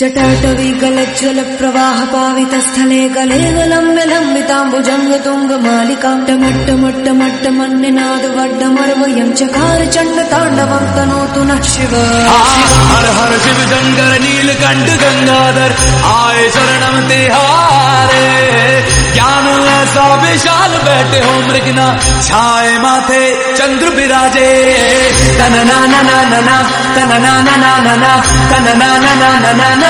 जटाटवी गलज्जल प्रवाह पावित स्थले गले लम्ब्य लम्बिताम्बुजंग तुंग मालिकां टमट्ट मन्निनाद वड्डमर्वयं चकार चंड तांडवं तनोतु नः शिव। हर हर शिव शंकर नीलकंठ गंगाधर आए शरणम तिहारे। ज्ञान ऐसा विशाल बैठे हो मृगना छाए माथे चंद्र विराजे। तन ना ना ना ना ना तन ना ना ना ना ना तन ना ना ना ना ना